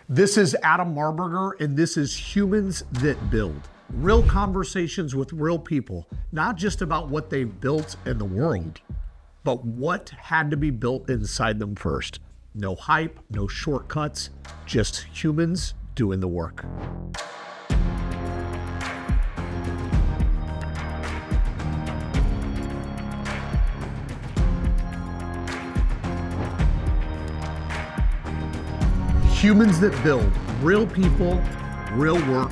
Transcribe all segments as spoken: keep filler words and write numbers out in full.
This is Adam Marburger, and this is Humans That Build. Real conversations with real people, not just about what they've built in the world, but what had to be built inside them first. No hype, no shortcuts, just humans doing the work. Humans That Build, real people, real work.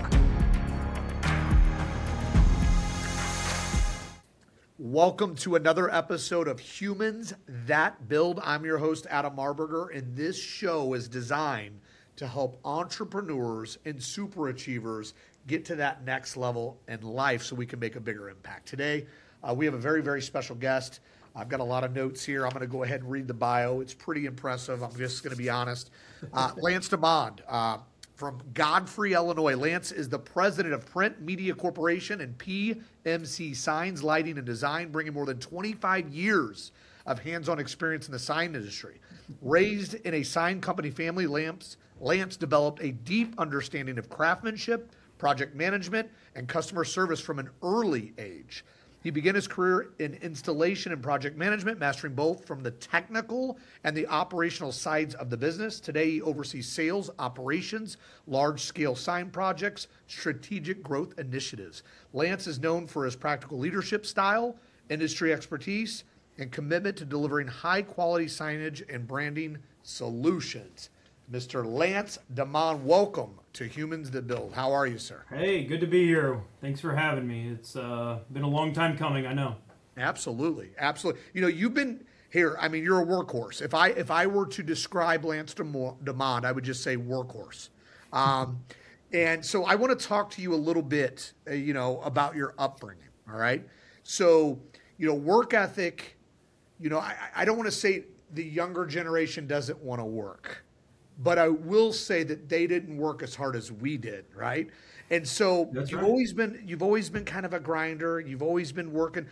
Welcome to another episode of Humans That Build. I'm your host, Adam Marburger, and this show is designed to help entrepreneurs and super achievers get to that next level in life so we can make a bigger impact. Today, uh, we have a very, very special guest. I've got a lot of notes here. I'm going to go ahead and read the bio. It's pretty impressive. I'm just going to be honest. Uh, Lance DeMond uh, from Godfrey, Illinois. Lance is the president of Print Media Corporation and P M C Signs, Lighting, and Design, bringing more than twenty-five years of hands-on experience in the sign industry. Raised in a sign company family, Lance, Lance developed a deep understanding of craftsmanship, project management, and customer service from an early age. He began his career in installation and project management, mastering both from the technical and the operational sides of the business. Today, he oversees sales, operations, large-scale sign projects, strategic growth initiatives. Lance is known for his practical leadership style, industry expertise, and commitment to delivering high-quality signage and branding solutions. Mister Lance DeMond, welcome to Humans That Build. How are you, sir? Hey, good to be here. Thanks for having me. It's uh, been a long time coming, I know. Absolutely, absolutely. You know, you've been here. I mean, you're a workhorse. If I if I were to describe Lance DeMond, I would just say workhorse. Um, and so I want to talk to you a little bit, uh, you know, about your upbringing. All right. So, you know, work ethic. You know, I, I don't want to say the younger generation doesn't want to work. But I will say that they didn't work as hard as we did, right? And so That's you've right. always been you've always been kind of a grinder. You've always been working.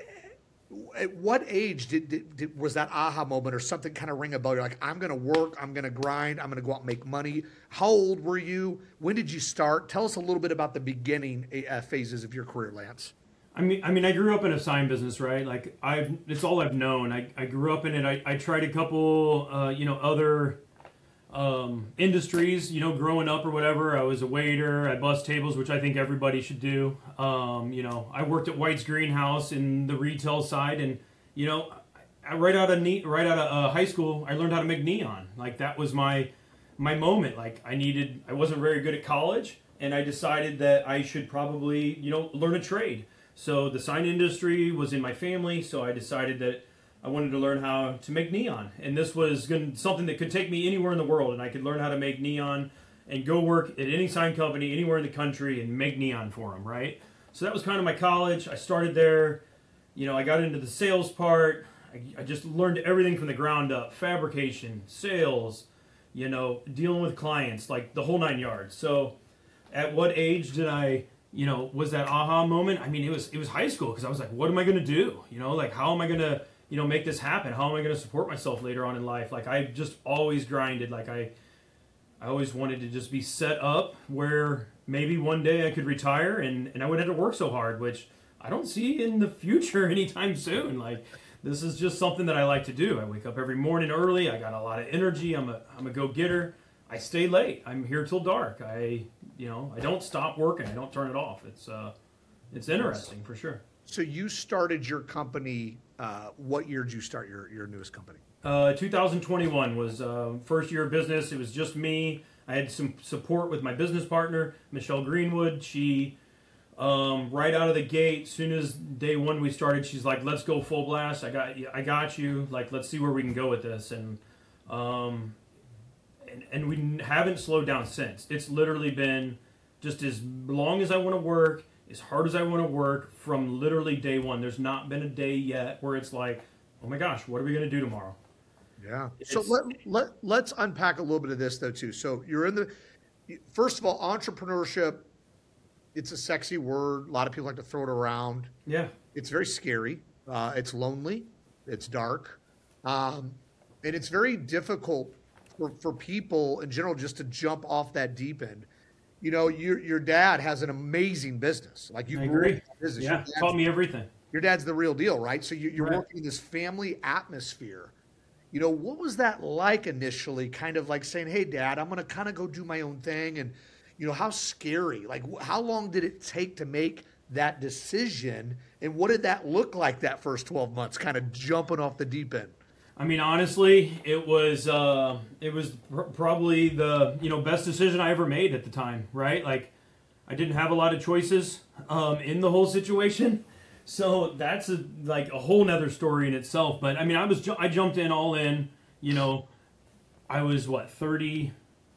At what age did, did, did was that aha moment or something kind of ring a bell? You're like, I'm going to work, I'm going to grind, I'm going to go out and make money. How old were you? When did you start? Tell us a little bit about the beginning uh, phases of your career, Lance. I mean, I mean, I grew up in a sign business, right? Like, I've it's all I've known. I, I grew up in it. I, I tried a couple, uh, you know, other um, industries, you know, growing up or whatever. I was a waiter. I bussed tables, which I think everybody should do. Um, you know, I worked at White's Greenhouse in the retail side, and you know, I, right out of ne- right out of uh, high school, I learned how to make neon. Like that was my my moment. Like I needed. I wasn't very good at college, and I decided that I should probably, you know, learn a trade. So the sign industry was in my family, so I decided that I wanted to learn how to make neon. And this was gonna, something that could take me anywhere in the world, and I could learn how to make neon and go work at any sign company anywhere in the country and make neon for them, right? So that was kind of my college. I started there. You know, I got into the sales part. I, I just learned everything from the ground up. Fabrication, sales, you know, dealing with clients, like the whole nine yards. So at what age did I... you know, was that aha moment? I mean, it was it was high school because I was like, what am I going to do? You know, like, how am I going to, you know, make this happen? How am I going to support myself later on in life? Like, I just always grinded. Like, I I always wanted to just be set up where maybe one day I could retire and, and I wouldn't have to work so hard, which I don't see in the future anytime soon. Like, this is just something that I like to do. I wake up every morning early. I got a lot of energy. I'm a I'm a go-getter. I stay late. I'm here till dark. I, you know, I don't stop working. I don't turn it off. It's, uh, it's interesting for sure. So you started your company. Uh, what year did you start your your newest company? Uh, two thousand twenty-one was uh, first year of business. It was just me. I had some support with my business partner, Michelle Greenwood. She, um, right out of the gate, soon as day one we started, she's like, "Let's go full blast. I got, I got you. Like, let's see where we can go with this." And, um. And, and we haven't slowed down since. It's literally been just as long as I want to work, as hard as I want to work, from literally day one. There's not been a day yet where it's like, oh my gosh, what are we going to do tomorrow? Yeah. It's, so let, let, let's unpack a little bit of this, though, too. So you're in the, first of all, entrepreneurship, it's a sexy word. A lot of people like to throw it around. Yeah. It's very scary. Uh, it's lonely. It's dark. Um, and it's very difficult for, for people in general just to jump off that deep end. You know, your your dad has an amazing business. Like you I grew up in agree. that business. Your Yeah, dad's, taught me everything. your dad's the real deal, right? So you, you're Right. working in this family atmosphere. You know, what was that like initially? Kind of like saying, "Hey, Dad, I'm going to kind of go do my own thing," and you know, how scary? Like, wh- how long did it take to make that decision, and what did that look like that first twelve months? Kind of jumping off the deep end. I mean, honestly, it was uh, it was pr- probably the you know best decision I ever made at the time. Right? Like, I didn't have a lot of choices um, in the whole situation, so that's a, like a whole nother story in itself. But I mean, I was ju- I jumped in all in. You know, I was what thirty,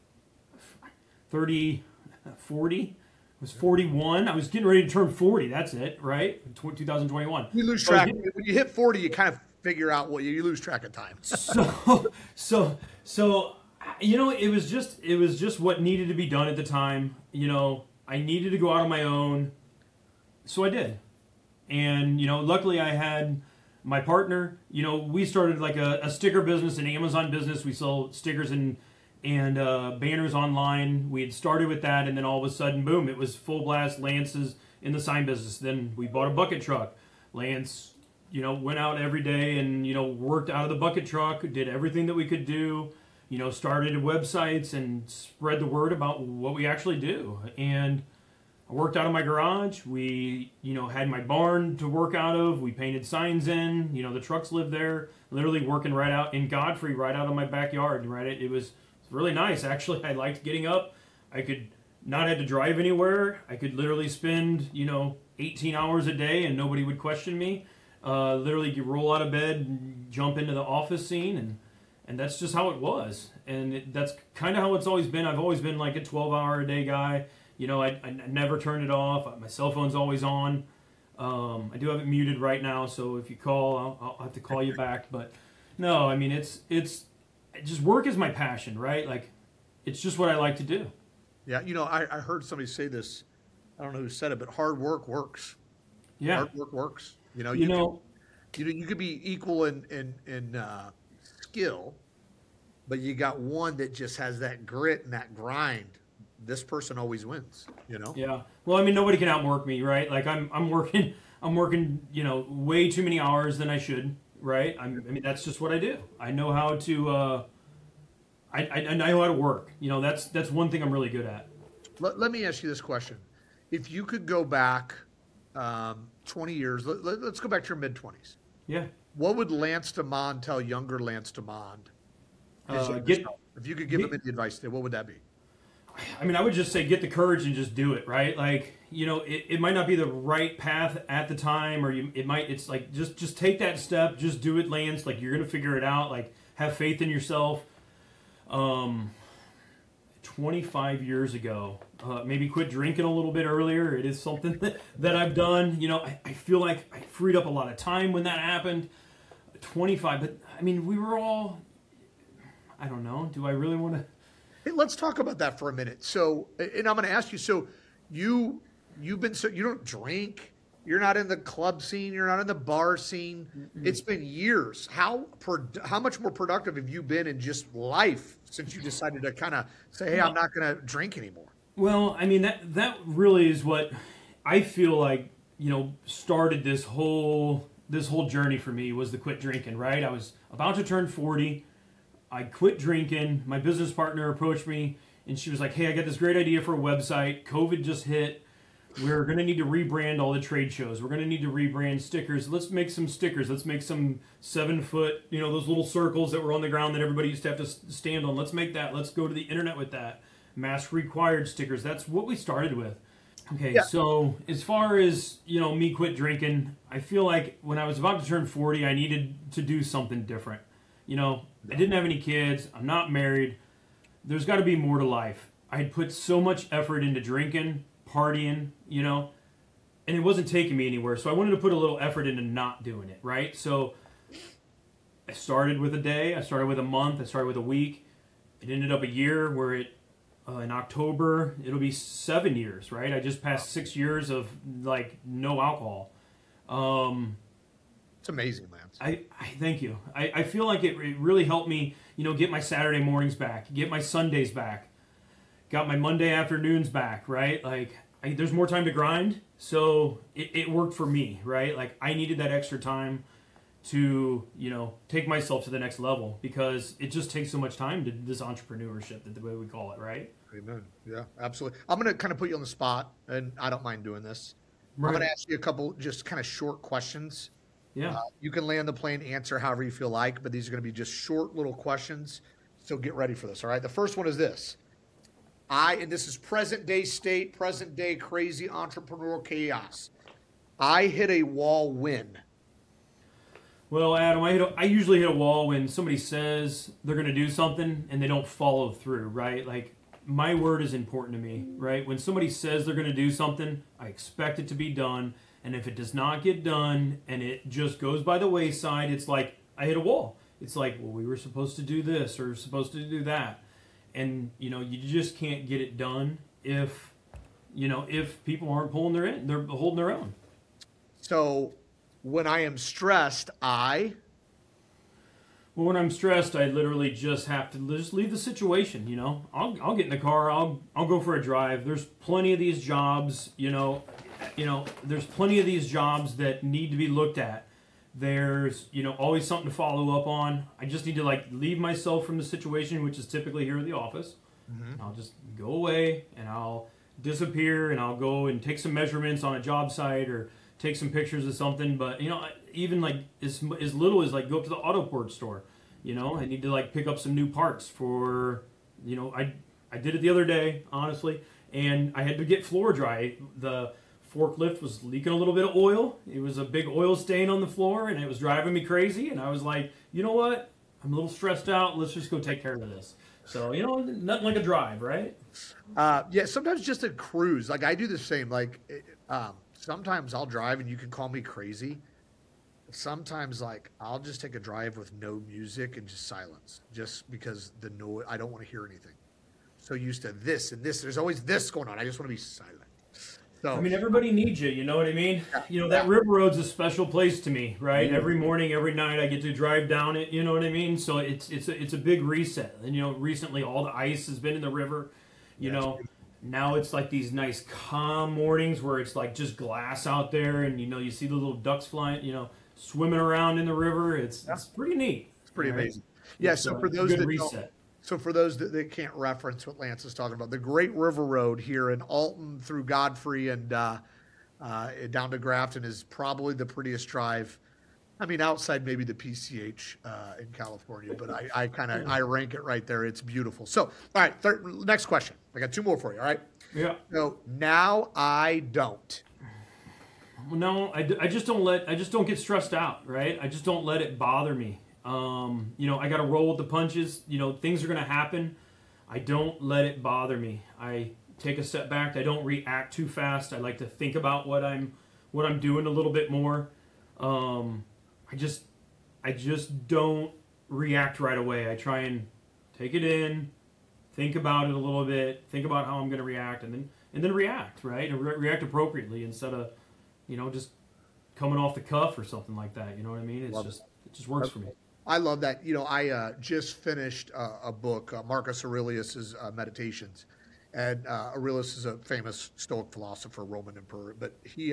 thirty, forty. I was forty-one. I was getting ready to turn forty. That's it, right? Tw- twenty twenty-one. You lose So I was track getting- when you hit forty. You kind of figure out what you, you lose track of time. so so so you know it was just it was just what needed to be done at the time. You know, I needed to go out on my own, so I did. And you know, luckily I had my partner. You know, we started like a, a sticker business, an Amazon business. We sell stickers and and uh, banners online. We had started with that, and then all of a sudden, boom! It was full blast. Lance's in the sign business. Then we bought a bucket truck. Lance, you know, went out every day and you know worked out of the bucket truck. Did everything that we could do. You know, started websites and spread the word about what we actually do. And I worked out of my garage. We, you know, had my barn to work out of. We painted signs in. You know, the trucks lived there. Literally working right out in Godfrey, right out of my backyard. Right, it, it was really nice. Actually, I liked getting up. I could not had to drive anywhere. I could literally spend, you know, eighteen hours a day, and nobody would question me. Uh, literally, you roll out of bed, and jump into the office scene, and and that's just how it was. And it, that's kind of how it's always been. I've always been like a twelve hour a day guy. You know, I, I never turn it off. My cell phone's always on. Um, I do have it muted right now, so if you call, I'll, I'll have to call you back. But no, I mean, it's it's just work is my passion, right? Like, it's just what I like to do. Yeah, you know, I, I heard somebody say this. I don't know who said it, but hard work works. Yeah, Hard work works. You know, you you, know, can, you know, you could be equal in in in uh, skill, but you got one that just has that grit and that grind. This person always wins. You know. yeah. Well, I mean, nobody can outwork me, right? Like, I'm I'm working I'm working, you know, way too many hours than I should, right? I'm, I mean, that's just what I do. I know how to. Uh, I, I I know how to work. You know, that's that's one thing I'm really good at. Let, let me ask you this question: if you could go back um, twenty years, let, let, let's go back to your mid twenties. Yeah. What would Lance Demond tell younger Lance Demond? His Uh, younger get, self? If you could give get- him any advice today, what would that be? I mean, I would just say get the courage and just do it, right? Like, you know, it, it might not be the right path at the time, or you, it might, it's like, just, just take that step, just do it, Lance. Like, you're going to figure it out. Like, have faith in yourself. Um, twenty-five years ago, uh, maybe quit drinking a little bit earlier. It is something that, that I've done. You know, I, I feel like I freed up a lot of time when that happened. twenty-five, but I mean, we were all, I don't know. Do I really want to? Hey, let's talk about that for a minute. So, and I'm going to ask you. So, you you've been so you don't drink. You're not in the club scene. You're not in the bar scene. Mm-hmm. It's been years. How pro, how much more productive have you been in just life since you decided to kind of say, "Hey, I'm not going to drink anymore"? Well, I mean that that really is what I feel like, you know, started this whole this whole journey for me was the quit drinking, right? I was about to turn forty. I quit drinking. My business partner approached me and she was like, "Hey, I got this great idea for a website. COVID just hit. We're going to need to rebrand all the trade shows. We're going to need to rebrand stickers. Let's make some stickers. Let's make some seven foot, you know, those little circles that were on the ground that everybody used to have to stand on. Let's make that. Let's go to the internet with that. Mask required stickers." That's what we started with. Okay, yeah. So as far as, you know, me quit drinking, I feel like when I was about to turn forty, I needed to do something different. You know, I didn't have any kids. I'm not married. There's got to be more to life. I had put so much effort into drinking, partying, you know, and it wasn't taking me anywhere. So I wanted to put a little effort into not doing it, right? So I started with a day. I started with a month. I started with a week. It ended up a year where it, uh, in October, it'll be seven years, right? I just passed six years of, like, no alcohol. Um... It's amazing, Lance. I, I thank you. I, I feel like it, it really helped me, you know, get my Saturday mornings back, get my Sundays back, got my Monday afternoons back, right? Like, I, there's more time to grind, so it, it worked for me, right? Like, I needed that extra time to, you know, take myself to the next level because it just takes so much time to this entrepreneurship, that the way we call it, right? Amen. Yeah, absolutely. I'm going to kind of put you on the spot, and I don't mind doing this. Right. I'm going to ask you a couple just kind of short questions. Yeah. Uh, you can land the plane, answer however you feel like, but these are going to be just short little questions. So get ready for this. All right. The first one is this. I, and this is present day state, present day crazy entrepreneurial chaos. I hit a wall when. Well, Adam, I, hit a, I usually hit a wall when somebody says they're going to do something and they don't follow through, right? Like, my word is important to me, right? When somebody says they're going to do something, I expect it to be done. And if it does not get done and it just goes by the wayside, it's like I hit a wall. It's like, well, we were supposed to do this or supposed to do that. And, you know, you just can't get it done if, you know, if people aren't pulling their in, they're holding their own. So when I am stressed, I. Well, when I'm stressed, I literally just have to just leave the situation, you know. I'll, I'll get in the car, I'll, I'll go for a drive. There's plenty of these jobs, you know, you know, there's plenty of these jobs that need to be looked at. There's, you know, always something to follow up on. I just need to, like, leave myself from the situation, which is typically here at the office. Mm-hmm. I'll just go away, and I'll disappear, and I'll go and take some measurements on a job site or take some pictures of something. But, you know, even, like, as, as little as, like, go up to the auto port store. You know, I need to, like, pick up some new parts for, you know, I, I did it the other day, honestly, and I had to get floor dry. The forklift was leaking a little bit of oil. It was a big oil stain on the floor, and it was driving me crazy. And I was like, you know what? I'm a little stressed out. Let's just go take care of this. So, you know, nothing like a drive, right? Uh, yeah, sometimes just a cruise. Like, I do the same. Like, um, sometimes I'll drive, and you can call me crazy. Sometimes, like, I'll just take a drive with no music and just silence, just because the noise, I don't want to hear anything. So used to this and this. There's always this going on. I just want to be silent. So, I mean, everybody needs you, you know what I mean? Yeah, you know, that yeah. River Road's a special place to me, right? Mm-hmm. Every morning, every night, I get to drive down it, you know what I mean? So it's it's a, it's a big reset. And, you know, recently all the ice has been in the river, you That's know. true. Now it's like these nice calm mornings where it's like just glass out there and, you know, you see the little ducks flying, you know, swimming around in the river. It's Yeah. it's pretty neat. It's pretty right? amazing. Yeah, It's so a for those good that reset. don't, so for those that, that can't reference what Lance is talking about, the Great River Road here in Alton through Godfrey and uh, uh, down to Grafton is probably the prettiest drive. I mean, outside maybe the P C H uh, in California, but I, I kind of I rank it right there. It's beautiful. So, all right, third, next question. I got two more for you. All right. Yeah. So now I don't. Well, no, I, I just don't let I just don't get stressed out, right? I just don't let it bother me. Um, you know, I got to roll with the punches. You know, things are going to happen. I don't let it bother me. I take a step back. I don't react too fast. I like to think about what I'm what I'm doing a little bit more. Um, I just I just don't react right away. I try and take it in, think about it a little bit, think about how I'm going to react, and then and then react, right? And re- react appropriately instead of, you know, just coming off the cuff or something like that. You know what I mean? It's Love just it just works for me. I love that. You know, I uh, just finished uh, a book, uh, Marcus Aurelius's uh, Meditations, and uh, Aurelius is a famous Stoic philosopher, Roman emperor. But he,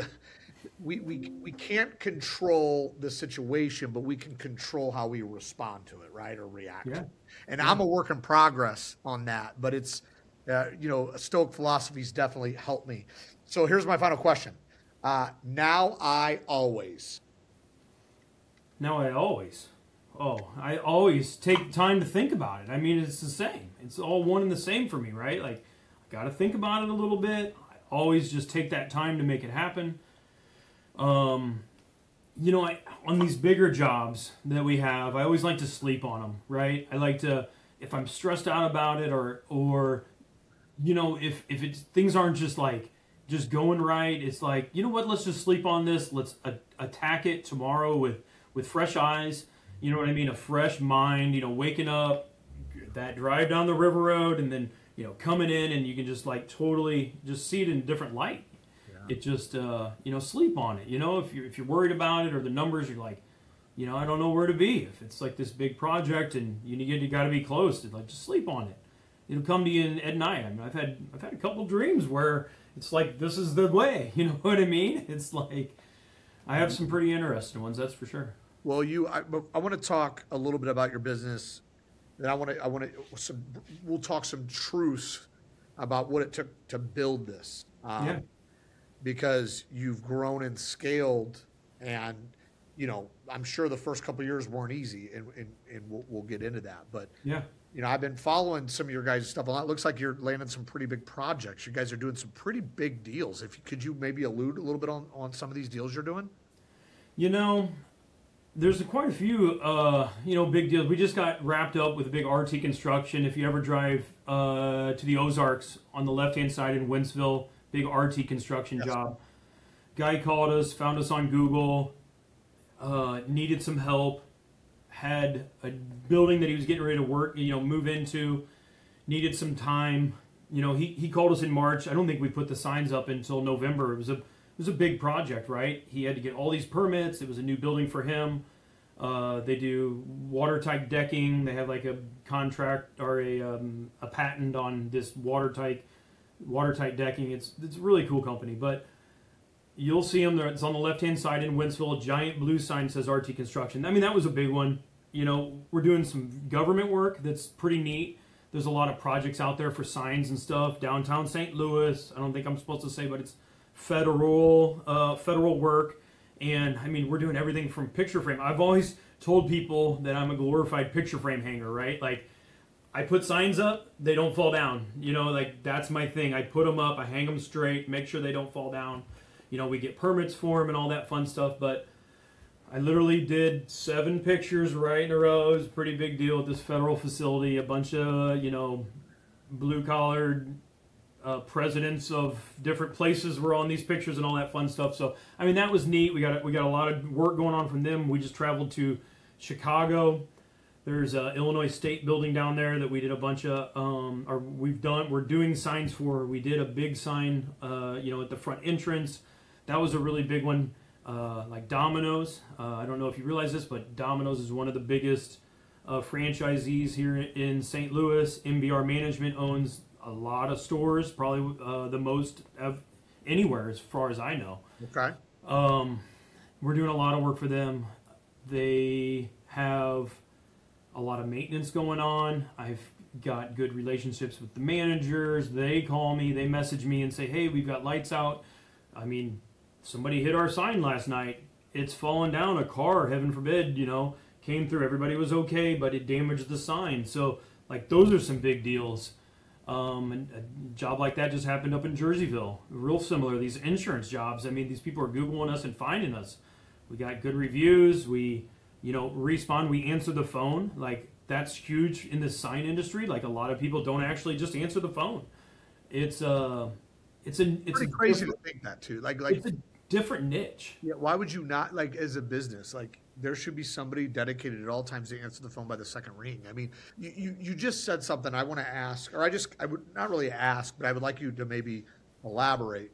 we we we can't control the situation, but we can control how we respond to it, right, or react. Yeah. And I'm a work in progress on that, but it's, uh, you know, Stoic philosophy's definitely helped me. So here's my final question. Uh, now I always. Now I always, oh, I always take time to think about it. I mean, it's the same. It's all one and the same for me, right? Like, I got to think about it a little bit. I always just take that time to make it happen. Um, you know, I, on these bigger jobs that we have, I always like to sleep on them, right? I like to, if I'm stressed out about it, or, or, you know, if, if it's, things aren't just like, just going right, it's like, you know what, let's just sleep on this. Let's a- attack it tomorrow with, with fresh eyes. You know what I mean? A fresh mind, you know, waking up, that drive down the river road, and then, you know, coming in, and you can just like totally just see it in a different light. It just, uh, you know, sleep on it. You know, if you're, if you're worried about it or the numbers, you're like, you know, I don't know where to be. If it's like this big project and you need you got to be close, like just sleep on it. It'll come to you in, at night. I mean, I've had I've had a couple dreams where it's like this is the way. You know what I mean? It's like I have some pretty interesting ones, that's for sure. Well, you, I, but I want to talk a little bit about your business. Then I want to, I want to, some, we'll talk some truths about what it took to build this. Um, Yeah. Because you've grown and scaled, and you know, I'm sure the first couple of years weren't easy, and and, and we'll, we'll get into that. But Yeah. you know, I've been following some of your guys' stuff a lot. It looks like you're landing some pretty big projects. You guys are doing some pretty big deals. If could you maybe allude a little bit on on some of these deals you're doing? You know, there's a, quite a few, uh, you know, big deals. We just got wrapped up with a big R T construction. If you ever drive uh, to the Ozarks on the left-hand side in Wentzville, big R T construction Yes. job. Guy called us, found us on Google, uh, needed some help, had a building that he was getting ready to work, you know, move into, needed some time. You know, he, he called us in March. I don't think we put the signs up until November. It was a it was a big project, right? He had to get all these permits. It was a new building for him. Uh, they do watertight decking. They have like a contract or a um, a patent on this watertight watertight decking. It's it's a really cool company, but you'll see them there. It's on the left hand side in Wentzville. A giant blue sign says R T Construction. I mean, that was a big one. You know, we're doing some government work that's pretty neat. There's a lot of projects out there for signs and stuff. Downtown Saint Louis. I don't think I'm supposed to say, but it's federal uh, federal work. And I mean, we're doing everything from picture frame. I've always told people that I'm a glorified picture frame hanger, right? Like, I put signs up, they don't fall down. You know, like that's my thing. I put them up, I hang them straight, make sure they don't fall down. You know, we get permits for them and all that fun stuff. But I literally did seven pictures right in a row. It was a pretty big deal at this federal facility. A bunch of, you know, blue-collared uh, presidents of different places were on these pictures and all that fun stuff. So, I mean, that was neat. We got we got a lot of work going on from them. We just traveled to Chicago. There's a Illinois State building down there that we did a bunch of, um, or we've done, we're doing signs for. We did a big sign, uh, you know, at the front entrance. That was a really big one. Uh, like Domino's. Uh, I don't know if you realize this, but Domino's is one of the biggest uh, franchisees here in Saint Louis. M B R Management owns a lot of stores, probably uh, the most of anywhere as far as I know. Okay. Um, we're doing a lot of work for them. They have a lot of maintenance going on. I've got good relationships with the managers. They call me, they message me and say, hey, we've got lights out. I mean, somebody hit our sign last night. It's fallen down. A car, heaven forbid, you know, came through. Everybody was okay, but it damaged the sign. So, like, those are some big deals. Um, and a job like that just happened up in Jerseyville. Real similar. These insurance jobs. I mean, these people are Googling us and finding us. We got good reviews. We, you know, respond. We answer the phone. Like, that's huge in the sign industry. Like, a lot of people don't actually just answer the phone. It's uh, it's a it's Pretty a crazy to think that too. Like like it's a different niche. yeah, why would you not, like, as a business, like there should be somebody dedicated at all times to answer the phone by the second ring. I mean, you, you, you just said something I want to ask, or I just, I would not really ask, but I would like you to maybe elaborate.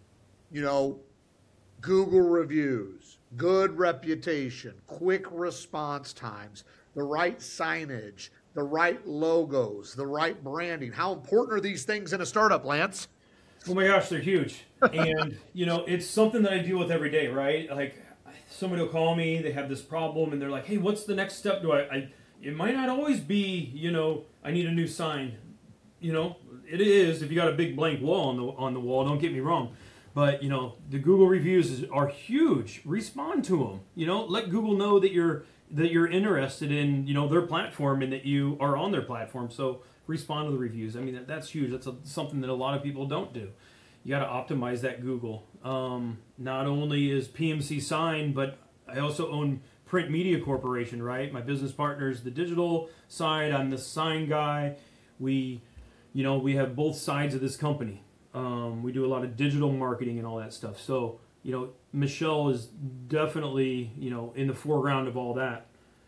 You know, Google reviews, good reputation, quick response times, the right signage, the right logos, the right branding. How important are these things in a startup, Lance? Oh my gosh, they're huge. And, you know, it's something that I deal with every day, right? Like, somebody will call me, they have this problem, and they're like, hey, what's the next step? Do I, I, it might not always be, you know, I need a new sign. You know, it is if you got a big blank wall on the on the wall, don't get me wrong. But, you know, the Google reviews is, are huge. Respond to them. You know, let Google know that you're that you're interested in, you know, their platform and that you are on their platform. So respond to the reviews. I mean, that, that's huge. That's a, something that a lot of people don't do. You got to optimize that Google. Um, not only is P M C Sign, but I also own Print Media Corporation, right? My business partner is the digital side. I'm the sign guy. We, you know, we have both sides of this company. Um, we do a lot of digital marketing and all that stuff. So, you know, Michelle is definitely, you know, in the foreground of all that.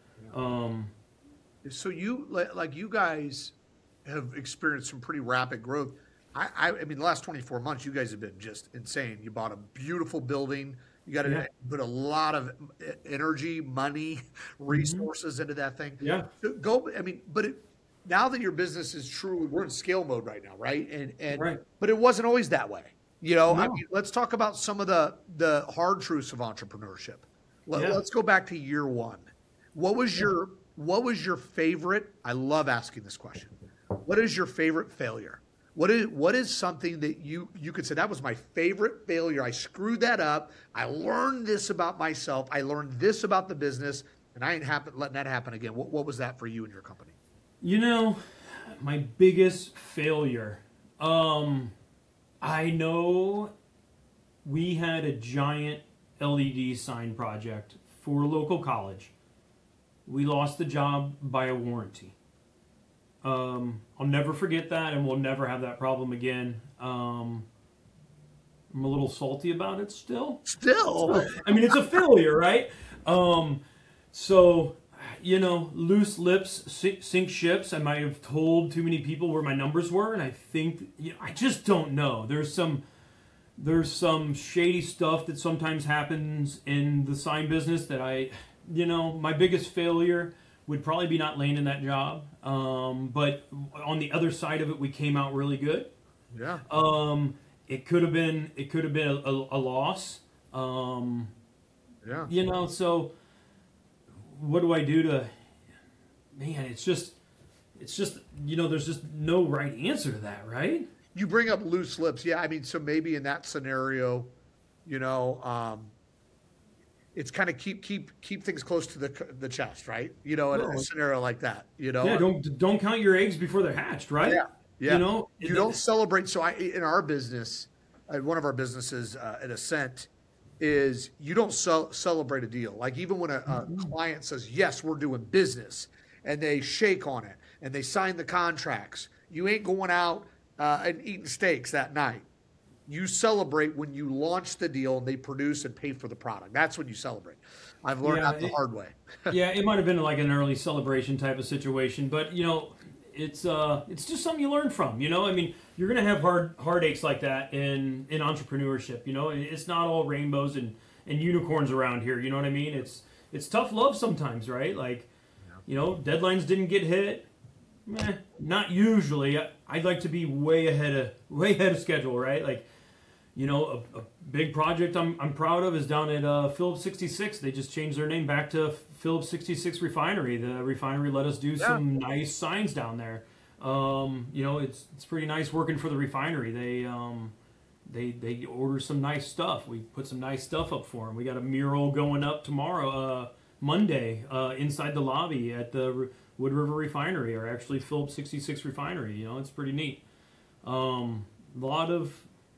Um, So you, like like you guys have experienced some pretty rapid growth. I, I, I mean, the last twenty-four months, you guys have been just insane. You bought a beautiful building. You got to Yeah. put a lot of e- energy, money, Hmm. resources into that thing. Yeah. So go, I mean, but it, now that your business is truly, we're in scale mode right now, right? And and Right. but it wasn't always that way. You know, I No. mean, let's talk about some of the the hard truths of entrepreneurship. Let, Yeah. let's go back to year one. What was Yeah. your what was your favorite? I love asking this question. What is your favorite failure? What is what is something that you you could say that was my favorite failure? I screwed that up. I learned this about myself. I learned this about the business, and I ain't happen, letting that happen again. What what was that for you and your company? You know, my biggest failure. Um, I know we had a giant L E D sign project for a local college. We lost the job by a warranty. Um, I'll never forget that, and we'll never have that problem again. Um, I'm a little salty about it still. Still, I mean, it's a failure, right? Um, so, you know, loose lips sink, sink ships. I might have told too many people where my numbers were, and I think, you know, I just don't know. There's some there's some shady stuff that sometimes happens in the sign business that I, you know, my biggest failure would probably be not landing that job. Um, but on the other side of it, we came out really good. yeah, Um, it could have been it could have been a, a, a loss. Um, yeah. you know, so what do I do to? Man, it's just it's just you know, there's just no right answer to that, right? You bring up loose lips. Yeah, I mean, so maybe in that scenario, you know, um, it's kind of keep keep keep things close to the the chest, right? You know, in a No, scenario like that, you know. yeah, don't don't count your eggs before they're hatched, right? Yeah, You yeah. know, You don't celebrate. So I, in our business, uh, one of our businesses uh, at Ascent is you don't cel- celebrate a deal. Like even when a, a client says yes, we're doing business, and they shake on it and they sign the contracts, you ain't going out uh, and eating steaks that night. You celebrate when you launch the deal and they produce and pay for the product. That's when you celebrate. I've learned yeah, that the it, hard way. yeah, it might have been like an early celebration type of situation, but you know, it's uh, it's just something you learn from. You know, I mean, you're gonna have hard heartaches like that in in entrepreneurship. You know, it's not all rainbows and and unicorns around here. You know what I mean? It's it's tough love sometimes, right? Like, you know, deadlines didn't get hit. Meh, not usually. I, I'd like to be way ahead of way ahead of schedule, right? Like, you know, a, a big project I'm, I'm proud of is down at uh, Phillips sixty-six. They just changed their name back to Phillips sixty-six Refinery. The refinery let us do Yeah. some nice signs down there. Um, you know, it's it's pretty nice working for the refinery. They um, they they order some nice stuff. We put some nice stuff up for them. We got a mural going up tomorrow, uh, Monday, uh, inside the lobby at the Re- Wood River Refinery, or actually Phillips sixty-six Refinery. You know, it's pretty neat. Um, a lot of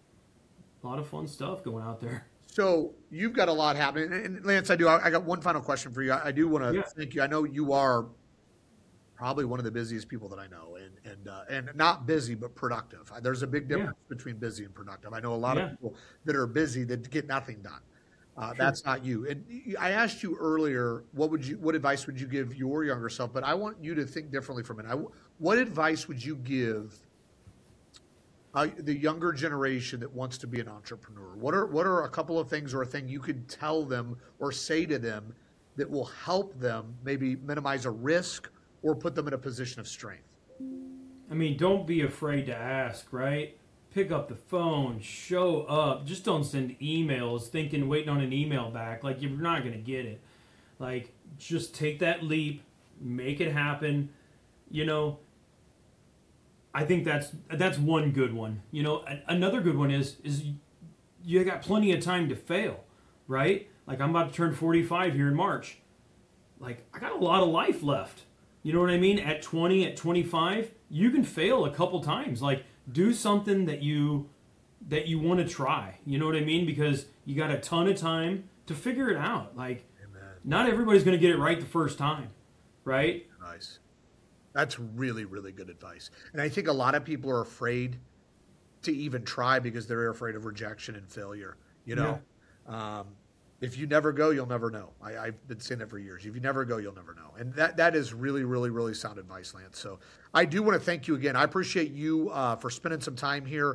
a lot of fun stuff going out there. So you've got a lot happening. And Lance, I do. I I got one final question for you. I I do want to Yeah. thank you. I know you are probably one of the busiest people that I know, and and uh, and not busy but productive. There's a big Yeah. difference between busy and productive. I know a lot of Yeah. people that are busy that get nothing done. Uh, Sure. that's not you. And y- I asked you earlier, what would you, what advice would you give your younger self? But I want you to think differently from it. I, what advice would you give uh, the younger generation that wants to be an entrepreneur? What are what are a couple of things or a thing you could tell them or say to them that will help them maybe minimize a risk or put them in a position of strength? I mean, don't be afraid to ask, right? Pick up the phone, show up. Just don't send emails thinking, waiting on an email back. Like, you're not going to get it. Like, just take that leap, make it happen. You know, I think that's that's one good one. You know, a- another good one is is you got plenty of time to fail, right? Like, I'm about to turn forty-five here in March. Like, I got a lot of life left. You know what I mean? At twenty, at twenty-five, you can fail a couple times. Like, do something that you that you want to try. You know what I mean? Because you got a ton of time to figure it out. Like, Amen. not everybody's going to get it right the first time, right? Nice. That's really, really good advice. And I think a lot of people are afraid to even try because they're afraid of rejection and failure. You know, um, if you never go, you'll never know. I, I've been saying that for years. If you never go, you'll never know. And that that is really, really, really sound advice, Lance. So I do want to thank you again. I appreciate you uh, for spending some time here.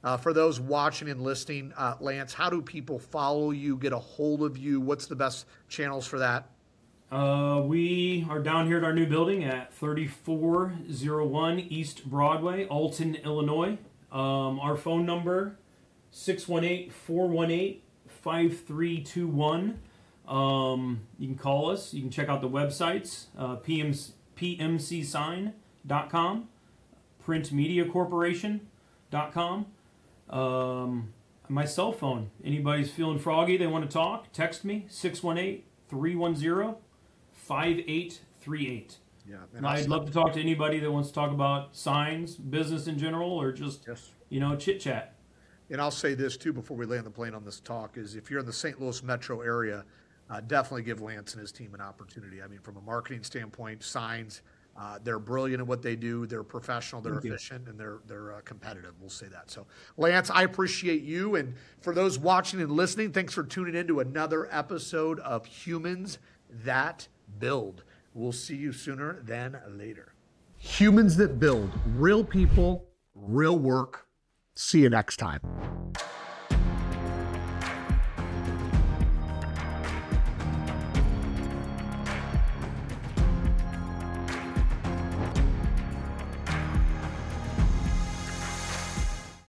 Uh, for those watching and listening, uh, Lance, how do people follow you, get a hold of you? What's the best channels for that? Uh, we are down here at our new building at thirty-four oh one East Broadway, Alton, Illinois. Um, our phone number, six one eight, four one eight, five three two one. Um, you can call us. You can check out the websites, uh, P M C sign dot com, print media corporation dot com. Um, my cell phone. Anybody's feeling froggy, they want to talk, text me, six one eight, three one zero, five eight three eight. Yeah, I'd love to talk to anybody that wants to talk about signs, business in general, or just, yes. you know, chit chat. And I'll say this too before we land the plane on this talk is if you're in the Saint Louis metro area, uh, definitely give Lance and his team an opportunity. I mean, from a marketing standpoint, signs, uh, they're brilliant at what they do. They're professional, they're Thank you. efficient, and they're they're uh, competitive. We'll say that. So, Lance, I appreciate you. And for those watching and listening, thanks for tuning in to another episode of Humans That Build. We'll see you sooner than later. Humans That Build, real people, real work. See you next time.